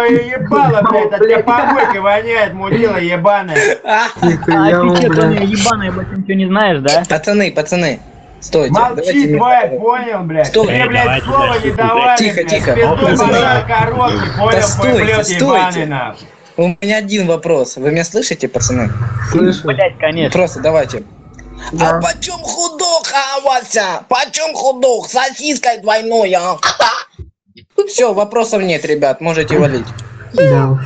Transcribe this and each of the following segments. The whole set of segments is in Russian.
твое ебало, блядь, от тебя помойкой воняет, мудила ебаная. А ты что, кроме ебаной, больше ничего не знаешь, да? Пацаны, стойте. Молчи, тварь, понял, блядь? Стой. Мне, блядь, Давайте, слова блядь, не слушай, давали, тихо, блядь. тихо. Пиздуй Пацаны. базар коробки, понял, стойте, блядь, ебаный, стойте. нахуй. У меня один вопрос. Вы меня слышите, пацаны? Слышу. Блять, конечно. Просто давайте. Да. А почем худок, Вася? Почем худок? Сосиской двойной, а? Все, вопросов нет, ребят, можете валить. Да.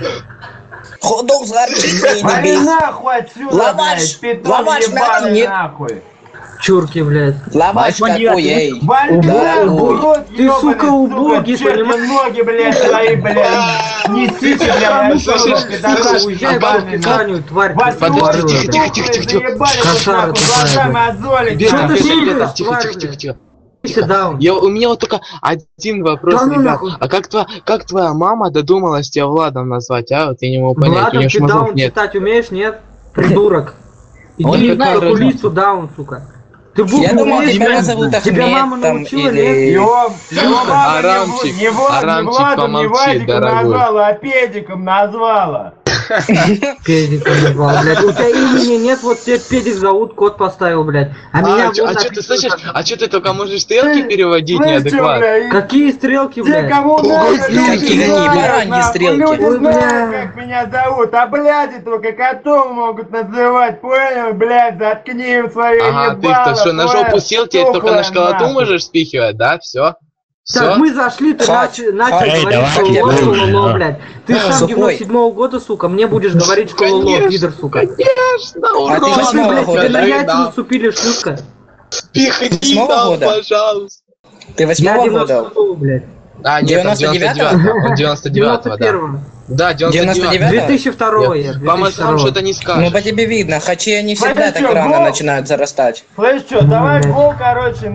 Худок с горчицей, Вали не бей. нахуй отсюда, Лаваш, блядь, питон лаваш ебаный, нет. нахуй. Чурки, блядь. Лаваш Возьми какой, девятый. эй. Вали Да, нахуй, ой. рот Ты, ебаный, сука, убогий, черти понимаешь? ноги, блядь, свои, блядь. Несите, блядь, отсюда, пидорас Уезжай в ебаный, нахуй. Пиканию, тварь. Вас ты тупорылая, ебаные, блядь. тихо, заебали тут, Кошара нахуй, тупая, глаза блядь. мозолить, Чё нахуй. ты шипишь, Тихо, тварь, тихо, блядь? тихо. Sit down. У меня вот только один вопрос, Да ну ребят. нахуй. А как твоя мама додумалась тебя Владом назвать, а? Вот я не могу понять, у Владом, нее ты мозгов даун нет. читать умеешь, нет? Придурок. Он Иди не к знает, окулисту даун, сука. Ты букву Я думал, умеешь, тебя блядь? назовут Тебя мама Ахмед там научила, или... нет? Его мама Арамчик, не Владом, не помолчи, Вадиком дорогой. назвала, а Педиком назвала. Педик назвал, блядь. У тебя имени нет, вот тебе Педик зовут, кот поставил, блядь. А меня А что вот ты написано слышишь? как- А что ты только можешь стрелки переводить Слышь, чё, неадекватно? бля, Какие стрелки, те, блядь? кому надо, Какие люди знают, бараньи нахуй, стрелки? люди Ой, знают, бля. как меня зовут, а бляди только котом могут называть, понял, блядь, заткни свое Ага, ты-то что, на жопу сел, тебе только на школоту можешь спихивать, да? Все? Так, Все? мы зашли, ты Хач. начал Эй, говорить давайте, школу дружно, ло, да. блядь. Ты сам Сухой. 97-го года, сука, мне будешь говорить школу ло, Конечно, пидор, сука. Конечно, А ты Что ты, восьмого блядь, года, тебе на да? яйца наступили, шлюшка? Пихни Восьмого нам, года? пожалуйста. Ты Я 8-го года? 96-го, блядь. А, нет, там 99-го? 99-го, да. 91-го. Да, 99-го. 99-го? 2002-го я, По мозгам 2002-го. что-то не Ну, скажешь. по тебе видно, хачи они всегда Смотри, так чё, рано гол? начинают зарастать. Слышь, что, давай блядь. гол, короче,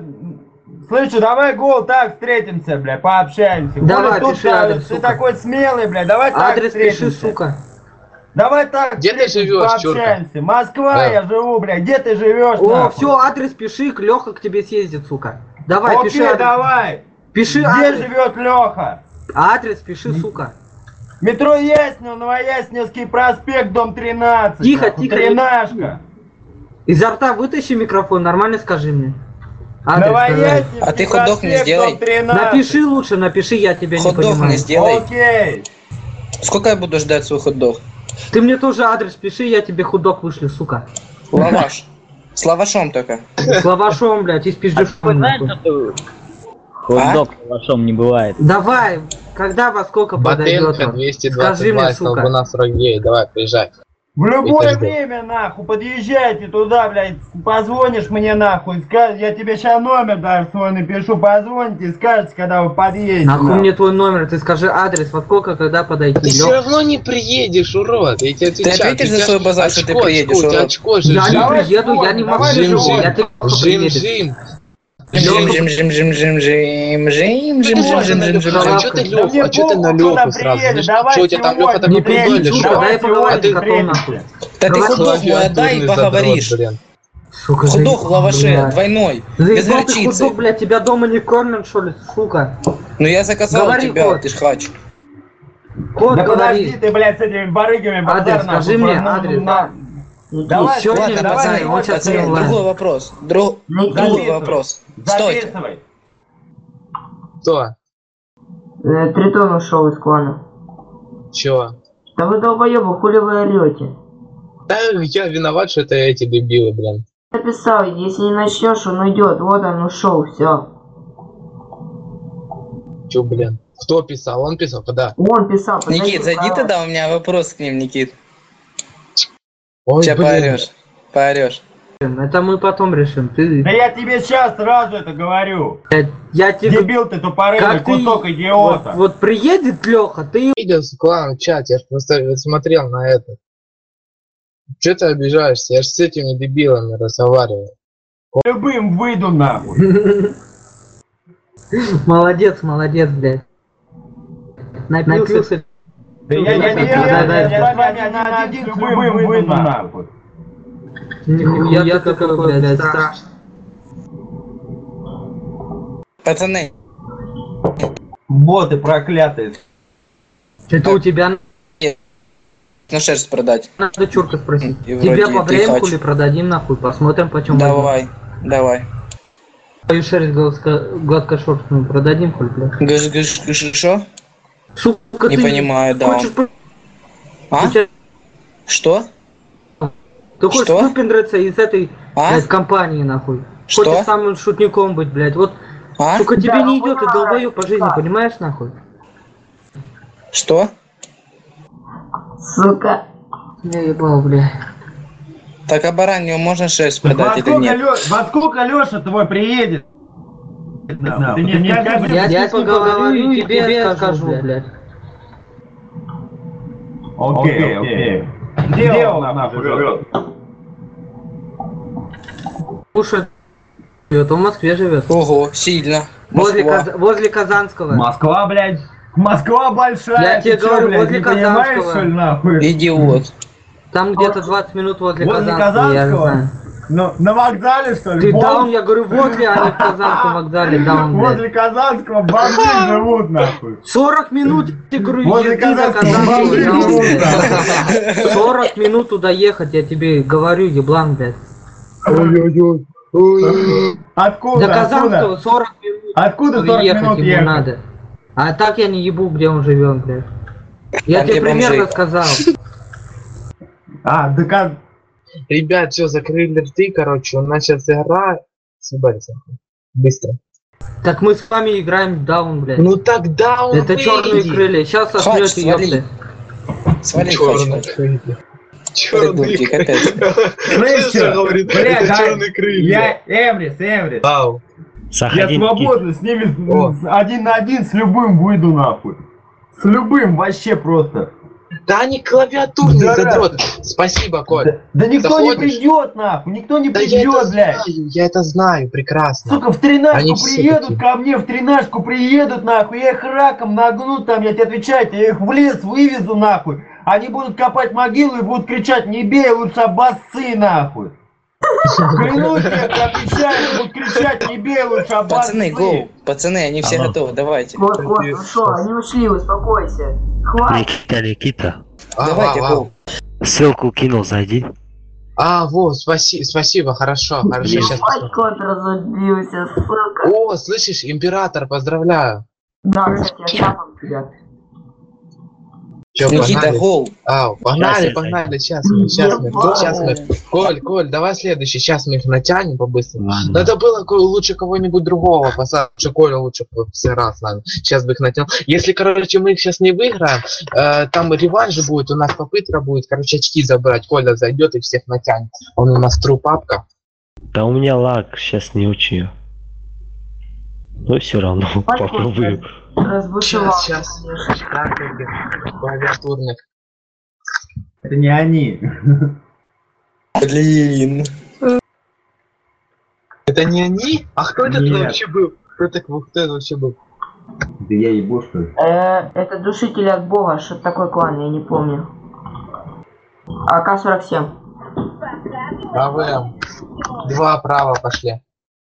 Слышь, что, давай гол, так, встретимся, бля, пообщаемся. Давай, Коля, пиши тут, адрес, ты сука. такой смелый, бля, давай так Адрес пиши, встретимся. сука. Давай так Где ты встретимся, живёшь, чурка? пообщаемся. Москва, Да. я живу, бля, где ты живешь, О, нахуй? все, адрес пиши, Леха к тебе съездит, сука. Давай, Окей, пиши адрес. давай. Пиши Где адрес. живет Леха? Адрес пиши, сука. Метро Яснил, Новояснинский проспект, дом 13. Тихо, нахуй, тихо, Тринашка. Изо рта вытащи микрофон, нормально скажи мне. Адрес, давай. Новояснинский А ты хот-дог мне проспект, сделай. дом 13. Напиши лучше, напиши, я тебя не Хот-дог понимаю. мне сделай. Окей. Сколько я буду ждать свой хот-дог? Ты мне тоже адрес пиши, я тебе худок вышлю, сука. Лаваш. С лавашом только. С лавашом, блядь, и с Ты пиздюшком. знаешь, нахуй. что хот-дог с лавашом не бывает? Давай, когда во сколько подойдет? Батенко он? 222, Скажи мне, сука. Столбуна 49, давай, приезжай. В любое жду. время, нахуй, подъезжайте туда, блядь, позвонишь мне, нахуй, я тебе сейчас номер даже свой напишу, позвоните и скажете, когда вы подъедете. Нахуй мне твой номер, ты скажи адрес, во сколько, когда подойти. Ты все Лёх. равно не приедешь, урод, я тебе Ты отвечаю. ответишь у за тебя свой базар, что ты очко, приедешь, очко, у тебя урод? очко же, Я не Давай приеду, я не сегодня, могу давай Жим, живу, сегодня. я ты жим, приедешь. жим. Жим, жим, жим, жим, жим, жим, жим, жим, жим, жим, жим, жим, А жим. что ты Да мне Лёху, а что ты на похуй, кто там Лёху сразу? приедет, Знаешь, давай что у тебя там сегодня, Лёха такой Не пизди, прикольный, чушь, что? дай я поговорю А ты- с котом, нахуй. Да ты Давай, хот-дог мой отдай и Клавиатурный поговоришь. задрот, блин. Сука, Хот-дог в лаваше, блядь. двойной, без Заебал ты горчицы. худок, блядь, тебя дома не кормят, что ли, сука? Ну я заказал у Говори, тебя, кот. ты ж хач. Кот, Да подожди говори. ты, блядь, с этими барыгами Адрес, базар, скажи нахуй, мне, ну, адрес, на- да. Давай, Сегодня, Ладно, давай, пацаны, он сейчас пацаны, не онлайн. другой вопрос. Другой Записывай. вопрос. Стойте. Записывай. Кто? Тритон ушел из клана. Чего? Да вы долбоёбы, хули вы орете? Да я виноват, что это эти дебилы, блин. Написал, если не начнешь, он уйдет. Вот он ушел, все. Чё, блин? Кто писал? Он писал? Когда? Он писал. подойди, Никит, зайди давай. тогда, у меня вопрос к ним, Никит. Ой, Сейчас поорешь. Поорешь. Это мы потом решим. Ты, Да я тебе сейчас сразу это говорю. я тебе... Дебил ты тупорылый, Как ты- кусок идиота. Вот приедет Леха, ты... видел клан чат, я ж просто смотрел на это. Че ты обижаешься? Я ж с этими дебилами разговариваю. Любым выйду нахуй. Молодец, молодец, блядь. Напился. Да я с вами один, с любым выйду нахуй. Нихуя ты какой, блядь, страшный. Пацаны, Боты проклятые. Это у тебя Ну, шерсть продать. надо чурка спросить. И Тебе вроде по ты времени хочешь. продадим нахуй, посмотрим почем. Давай, давай. Твою шерсть гладкошерстную продадим, хоть, блядь. Что? Сука, Не ты понимаю, да. хочешь А? Что? Ты хочешь Что? выпендриться из этой А? блядь, компании, нахуй. Что? Хочешь самым шутником быть, блядь. Вот, А? сука, тебе Да, не идет, ты понимаю, долбоёб по жизни, да. понимаешь, нахуй? Что? Сука. Я ебал, блядь. Так, а баранью можно шерсть Во продать или сколько, нет? во сколько Леша твой приедет? Ты не скажи, Я поговорю и тебе скажу, блядь. Окей. Где он нахуй живет? Слушай, живет, он в Москве живет. Ого, сильно. Возле, Москва. возле Казанского. Москва, блядь. Москва большая. Я тебе ты чё, говорю, блядь, возле не понимаешь, Казанского. что ли, нахуй? Идиот. Там где-то 20 минут возле Возле Казанского, я не Казанского? знаю. Ну, на вокзале, что ли? Ты Бомж? даун, я говорю, возле, а не в Казанском вокзале, даун, блядь. Возле Казанского бомжи живут, нахуй. 40 минут, я говорю, Возле езды до Казанского Казанского, бомжи даун, живут, блядь. нахуй. 40 минут туда ехать, я тебе говорю, еблан, блядь. Ой-ой-ой. Ой-ой-ой. Откуда? До Казанского Откуда? 40 минут. Откуда 40 ехать минут ему ехать? надо. А так я не ебу, где он живет, блядь. Я Там, тебе где примерно бомжи. сказал. А, да Ребят, все, закрыли рты, короче, у нас сейчас игра. Съебались, нахуй. Быстро. Так мы с вами играем в даун, блядь. Ну тогда он Это черные крылья, сейчас Хватит, сошлете, свали. ёпты. Свали, Черные хочешь. крылья. Придурки, капец. Слышь, Что говорит? блядь, Это а, черные крылья. я Эврис. Вау. Я свободно с ними О. один на один с любым выйду нахуй. С любым вообще просто. Да они клавиатурные Да, задрот. Спасибо, Коль. Да никто не Заходишь? придет нахуй, никто не Да я это придет, блядь. знаю, я это знаю прекрасно. Сука, в тринашку Они все приедут такие. ко мне, в тринашку приедут нахуй, я их раком нагну там, я тебе отвечаю, я их в лес вывезу нахуй. Они будут копать могилу и будут кричать, не бей, лучше обоссы нахуй. Клянусь, я тебе отвечаю, будут кричать, не бей, лучше обоссы. Пацаны, гоу. Пацаны, они все готовы, давайте. Вот, ну что, они ушли, успокойся. Хватит. Никита, Давайте, гоу. ссылку кинул, зайди. Вот, спасибо, хорошо, сейчас. Ебать, кот разубился, сука. О, слышишь, император, поздравляю. Да, кстати, я шапом тебя. Чё, Никита, погнали? гоу. Погнали, Щас, погнали, сейчас мы. Коль, давай следующий, сейчас мы их натянем по-быстрому. Ладно. Надо было лучше кого-нибудь другого поставить, что Коля лучше сыграл с нами. Сейчас бы их натянул. Если, короче, мы их сейчас не выиграем, там реванш же будет, у нас попытка будет, короче, очки забрать. Коля зайдет и всех натянет. Он у нас трупапка. Да у меня лаг, сейчас не учу. Но все равно попробую. Разбушевал, Сейчас. конечно. Так, этих клавиатурных. Это не они. Блин. Это не они? А кто это Нет. вообще был? Кто это вообще был? Да я ебу, что ли? Это душитель от бога, что такой клан, я не помню. АК-47. АВМ. Два право пошли.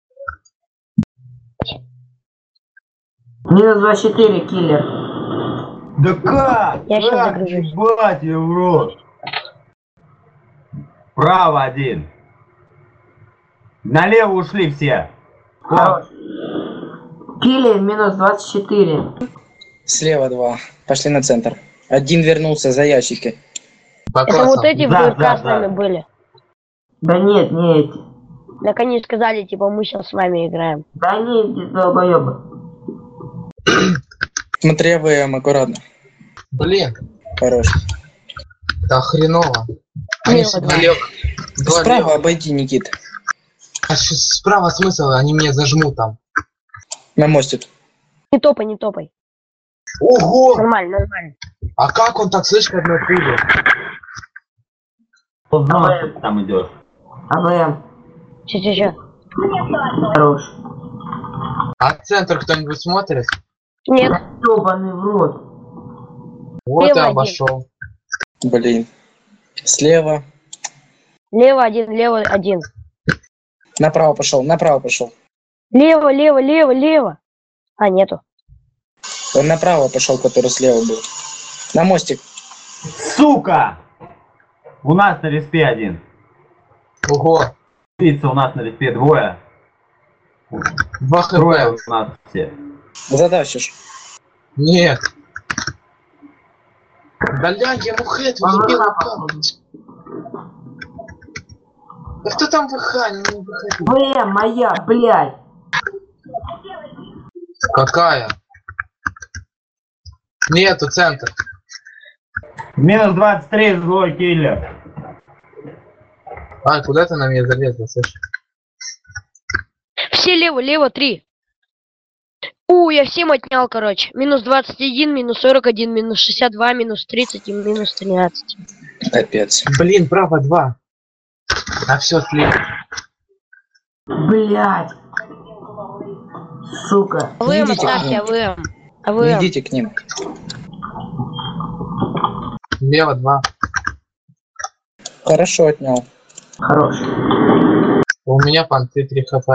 Минус 24, киллер. Да как? Я щас Как? загружусь. Ебать ее в рот. Право один. Налево ушли все. Хорош. Киллер минус 24. Слева 2. Пошли на центр. Один вернулся за ящики. Это вот эти Да, в да, с нами да. были. Да нет, не эти. Так они сказали, типа, мы сейчас с вами играем. Да не эти долбоёбы. Смотри, АВМ, аккуратно. Блин, Хорош. да хреново. Они Слева все налево. Два Справа лево. обойди, Никит. А справа смысл, они меня зажмут там. На мостик. Не топай, не топай. Ого! Нормально, нормально. А как он так слышит одной пули? Кто знал, что ты там идешь? АВМ. Че. Хорош. А центр кто-нибудь смотрит? Нет, Ёбаный в рот. Вот и Лево один. обошел. Блин. Слева. лево один. Направо пошел, направо пошел. Лево. А, нету. Он направо пошел, который слева был. На мостик. Сука! У нас на респе один. Ого. Пицца у нас на респе двое. 2 Трое хп. у нас все. Задавишь. Нет. Бля, я ему хэт въебил. Да кто там ВХ? Не выходи. Моя, блядь. Какая? Нету, центр. Минус 23, злой киллер. А, куда ты на меня залезла, слышь? Все лево, 3. Я всем отнял, короче. Минус 21, минус 41, минус 62, минус 30 и минус 13. Капец. Блин, право 2. А все слева. Блядь. Сука. АВМ идите к оставьте, ним. АВМ. Не АВМ. идите к ним. Лево 2. Хорошо отнял. Хорош. У меня понты 3 хп.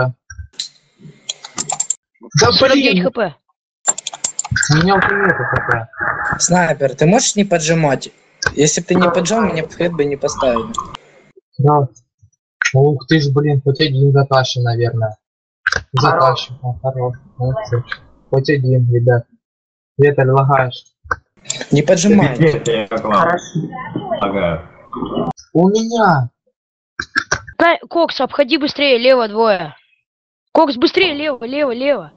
Да 49 блин! хп. У меня уже нету хп. Снайпер, ты можешь не поджимать? Если бы ты не поджал, меня в хэт бы не поставили. Да. Ух ты ж, блин, хоть один затащим, наверное. Затащим. Хорош. Молодцы. Хоть один, ребят. Ветер, лагаешь. Не поджимай. Пиздец, я класс. Хорошо. Ага. У меня. Кокс, обходи быстрее, лево 2. Кокс, быстрее, лево.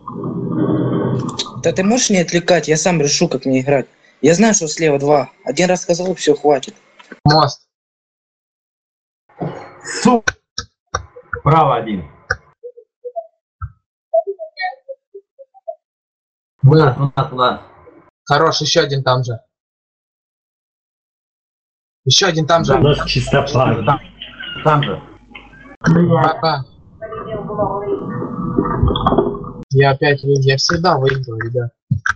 Да ты можешь не отвлекать? Я сам решу, как мне играть. Я знаю, что слева 2. Один раз сказал, все, хватит. Мост. Сука! Право один. У нас. Хорош, еще один там же. Еще один там же. У нас чистопад. Там же. Блядь. Пока. Я опять выиграю. Я всегда выиграю, ребят.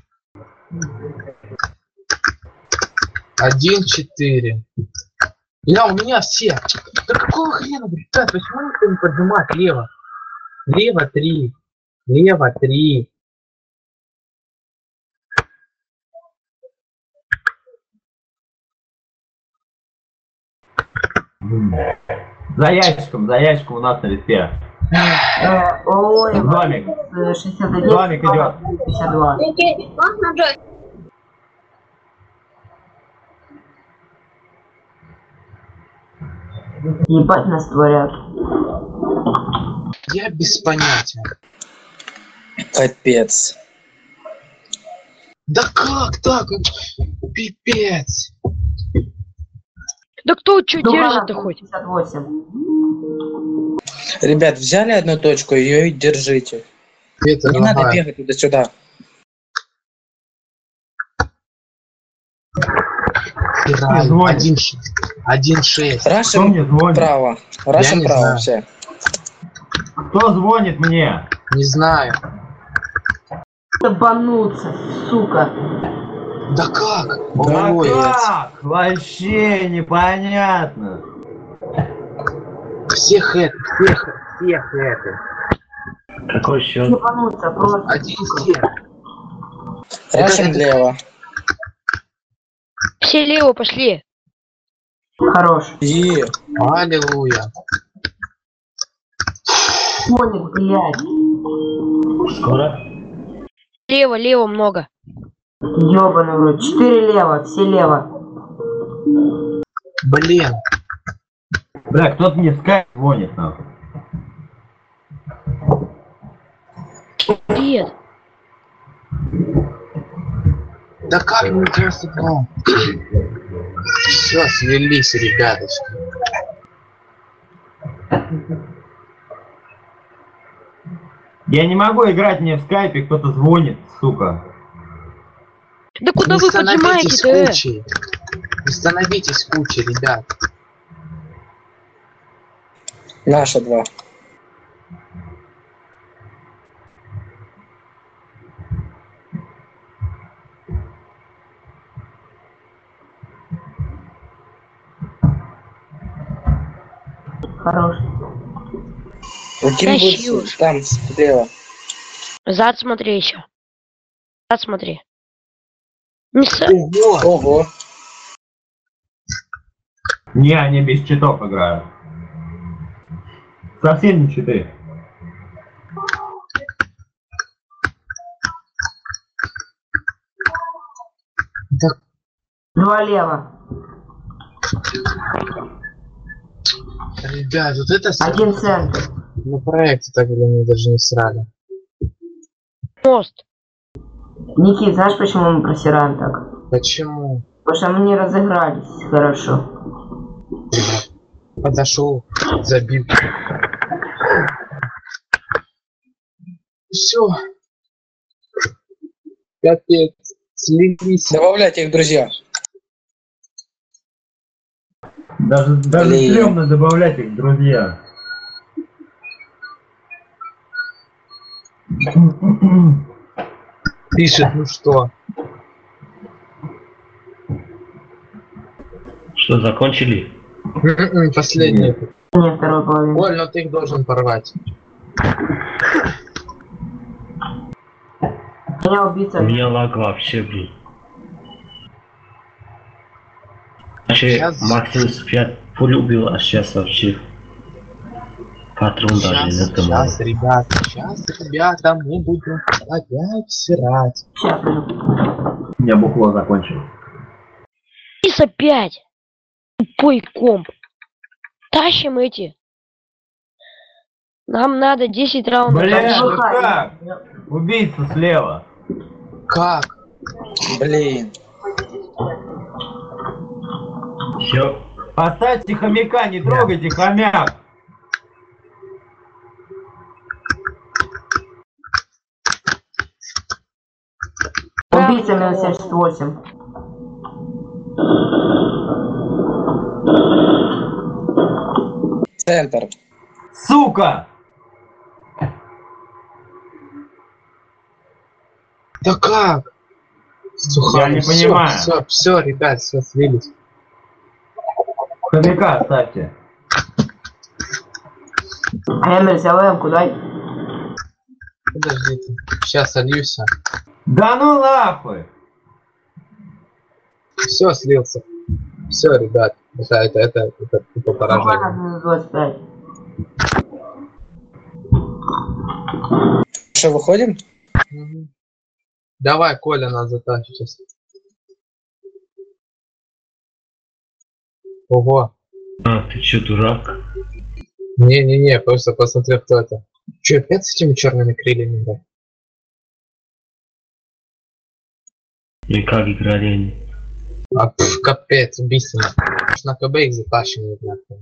1-4. Я, у меня все. Да какого хрена, ребят, почему никто не поджимает лево? Лево 3. Лево 3. За ящиком у нас на респе. Ой, Домик. 61. Домик идет. 52. Ебать нас творят. Я без понятия. Капец. Да как так? Пипец. Да кто что Ну, держит-то хоть? 58. Ребят, взяли одну точку, ее и держите. Это Не надо лагает. бегать туда-сюда. Играем. 1-6. Кто Рашим мне звонит? право. Рашим не право, знаю. все. Кто звонит мне? Не знаю. Ебануться, сука. Да как? Да Молодец. как? Вообще непонятно. Всех это. Какой счет? Ебануться просто. 1-7. Рашим лево. Все лево пошли. Хорош. И Аллилуйя. Понял, блядь. Скоро? Лево много. Ёбаный в рот. 4 лево, все лево. Блин. Бля, кто-то мне в скайп звонит нахуй. Привет. Да как мне 92? Все, свелись, ребяточки. Я не могу играть, мне в скайпе кто-то звонит, сука. Да куда Не вы становитесь поджимаете-то? кучей. Не становитесь кучей, ребят. наша 2. Хорош. Каким Тащу. будет там слева? Зад смотри еще. Зад смотри. Не с... Ого! Ого. Не, они без читов играют. Совсем не читы. Так, 2 лево. ребят, вот это 1 центр. на проекте так, блин, даже не срали. мост. Никит, знаешь, почему мы просираем так? Почему? Потому что мы не разыгрались хорошо. Подошел, забил. Все. Капец. Слились. Добавляйте их, друзья. Даже Блин. стрёмно добавлять их, друзья. Пишет, ну что? Что, закончили? Последний. Нет, второй половины. Оль, но ты их должен порвать. Меня убийца. У меня лаг вообще, блин. Вообще, Сейчас- Максим спят пулю убил, а сейчас вообще патрон даже не нажимал. Сейчас, ребята, мы будем опять срать. Сейчас приду. Я бухло закончил. Из опять. Тупой комп. Тащим эти. Нам надо 10 раундов. Бля, тащить. ну как? Убийца слева. Как? Блин. Все. Поставьте хомяка, не трогайте хомяк. Убийца минус 78. Центр. Сука! Да как? Я не понимаю. Все, ребят, все слились. Хомяка оставьте. Эмиль, ЛМ-ку дай. Подождите. Сейчас сольюсь. Да ну нахуй! Все, слился. Все, ребят. Это тупо поражение. Минус 25. Что, выходим? Мгм. Давай, Коля, нас затащит сейчас. Ого. А, ты чё, дурак? Не-не-не, просто посмотри, кто это. Че, опять с этими черными крыльями, да? Ну и как играли они? А, капец, убийственно. На КБ их затащим, нахуй.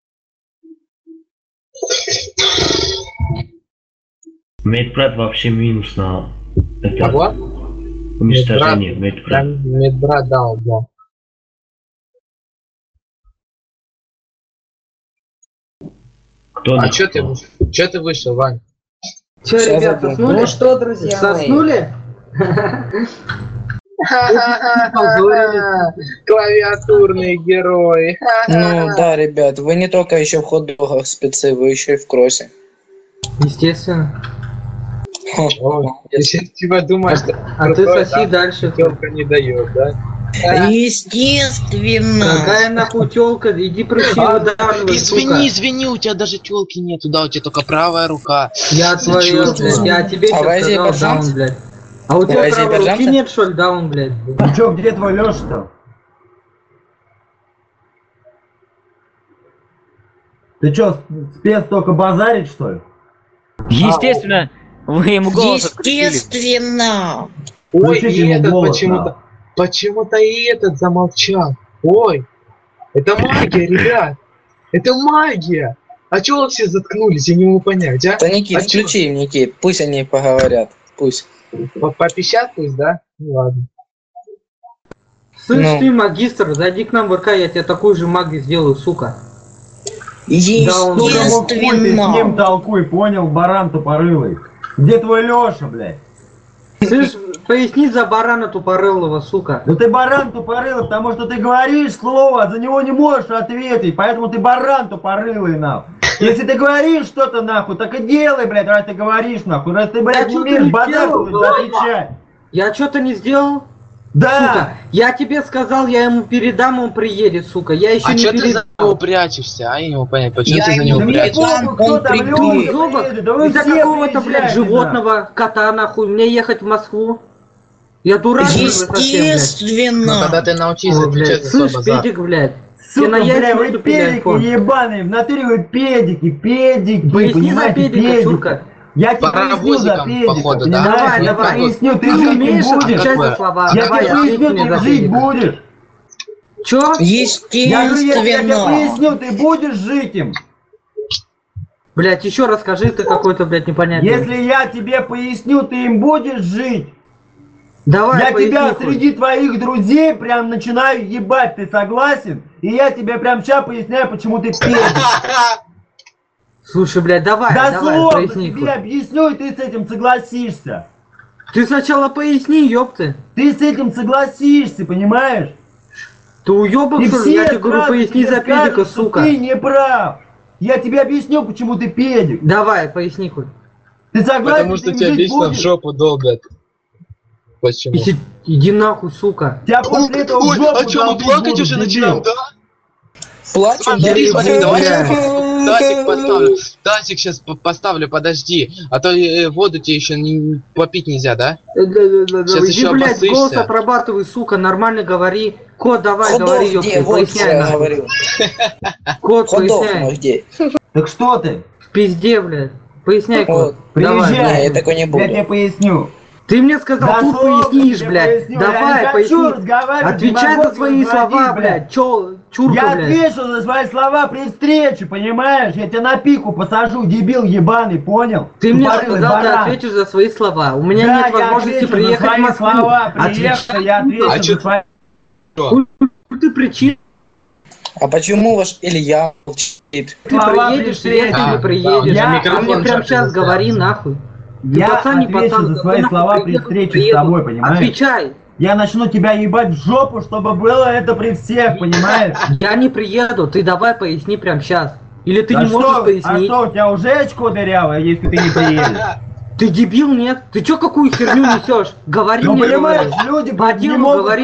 Медбрат вообще минус на это Кого? уничтожение. Медбрат. Медбрат дал, да. Кто А на чё кто? ты вышел, Вань? Че, Сейчас ребят, забыл. заснули? Ну что, друзья Заснули? Клавиатурные герои. Ну да, ребят, вы не только еще в хот-догах спецы, вы еще и в кроссе. Естественно. Ой, если тебя думаешь, что А ты соси дальше. телка не дает, да? Естественно. Какая нахуй тёлка? Иди прыщи выдавливай, сука. Извини, у тебя даже телки нету, да, у тебя только правая рука. Я твою, блядь, я тебе А вы сейчас сказал, азербайджанцы? даун, блядь. А у тебя Вы правой руки азербайджанцы? нет, что ли, даун, блядь? Ну чё, где твой Лёша-то? Ты чё, спец только базарить, что ли? Естественно, вы ему голос отключили. Естественно. Ой, Включите и ему этот голос, почему-то и этот замолчал. Ой, это магия, ребят. Это магия. А чё вы все заткнулись, я не могу понять, а? Да, Никит, А включи им, Никит, пусть они поговорят. Пусть. Попищат пусть, да? Ну ладно. Слышь Ну. ты, магистр, зайди к нам в РК, я тебе такую же магию сделаю, сука. Ну-ка, мог, хуй ты с ним Естественно. толкуй, понял, баран тупорылый. Где твой Лёша, блядь? Слышь, поясни за барана тупорылого, сука. Ну ты баран тупорылый, потому что ты говоришь слово, а за него не можешь ответить, поэтому ты баран тупорылый, нахуй. Если ты говоришь что-то, нахуй, так и делай, блядь, раз ты говоришь, нахуй. Раз ты, блядь, Я не что-то умеешь не базар, делал, то отвечай. Я что-то не сделал? Да. Сука, я тебе сказал, я ему передам, он приедет, сука. Я еще А не что ты передал. за него прячешься? А я не могу понять, почему Я ты за ему него не Мне прячешься? передам. похуй, кто Он там, придурок. Лёха Ёбок, приедет, да вы из-за все какого-то, блядь, приезжайте, животного кота, нахуй, мне ехать в Москву? Я дурак, что ли, совсем, блядь? Естественно. Ну тогда ты научись Ой, блядь, отвечать за свой слышь, базар. педик, блядь. Сука, Ты на бля, яйца вы наступили, педики айфон. ебаные, в натуре вы педики, Поясни за понимаете, педика, педики. чурка. Я тебе поясню за Паровозиком, педика, походу, да? понимаешь? Давай, Я тебе давай. поясню, ты Ты жить не умеешь будешь. отвечать Какое? за слова? Я Давай, тебе ответь поясню, мне за ты жить педика. будешь. Чё? Я говорю, я тебе Естественно. поясню, ты будешь жить им. Блядь, еще расскажи, ты какой-то, блядь, непонятный. Если я тебе поясню, ты им будешь жить. Давай, Я поясни, тебя хуй. среди твоих друзей прям начинаю ебать, ты согласен? И я тебе прям сейчас поясняю, почему ты педик. Слушай, блядь, давай, давай, Дословно поясни, тебе хуй. объясню, и ты с этим согласишься. Ты сначала поясни, ёпты. Ты с этим согласишься, понимаешь? Ты уёбок, И что ли? Я все тебе говорю, сразу поясни тебе за педика, скажут, что сука. ты не прав. Я тебе объясню, почему ты педик. Давай, поясни, хуй. Ты согласен, Потому что ты им тебя жить вечно в будешь? жопу долбят. Почему? Иди нахуй, сука. Тебя после этого в Ой, жопу а что, мы долбить плакать будут, уже дебил. начинаем, да? Плачем, Смотри, смотри, давай бля. Тазик поставлю. Тазик сейчас поставлю, подожди. А то воду тебе еще попить нельзя, да? Сейчас Иди, еще блядь, обоссышься. голос отрабатывай, сука, нормально говори. Код, давай, говори, Ходов где? ёпты, Вот что поясняй я нахуй. говорю. Код, Ходов мой поясняй. где? Так что ты? В пизде, блядь. Поясняй, Вот. код. Давай. Приезжай. Не, я такой не Я буду. тебе поясню. Ты мне сказал, тут Дословно пояснишь, тебе блядь. поясню. Я Давай, не хочу поясни. разговаривать, Отвечай не могу за свои говорить, слова, блядь. блядь. Чё, чурка, Я блядь. отвечу за свои слова при встрече, понимаешь? Я тебя на пику посажу, дебил ебаный, понял? Ты мне Тупорылый сказал, ты баран. ответишь за свои слова. У меня Да, нет я возможности отвечу за приехать в свои Москву. слова, приехал, Отвечай, я отвечу А за чё- свои... Что? ты причина. А почему ваш Илья молчит? Ты Слова приедешь, при если встрече. не приедешь. Я- А мне микрофон прямо жопе сейчас заставил. говори, нахуй. Ты Я пацан, не отвечу пацан, за ты свои нахуй слова при приехал, встрече с приеду. тобой, понимаешь? Отвечай. Я начну тебя ебать в жопу, чтобы было это при всех, понимаешь? Я не приеду, ты давай поясни прямо сейчас. Или ты не А можешь что, пояснить? у тебя уже очко дырявое, если ты не приедешь? Ты дебил, нет? Ты чё какую херню несешь? Говори Ну мне, понимаешь, говори. люди По не делу могут говори.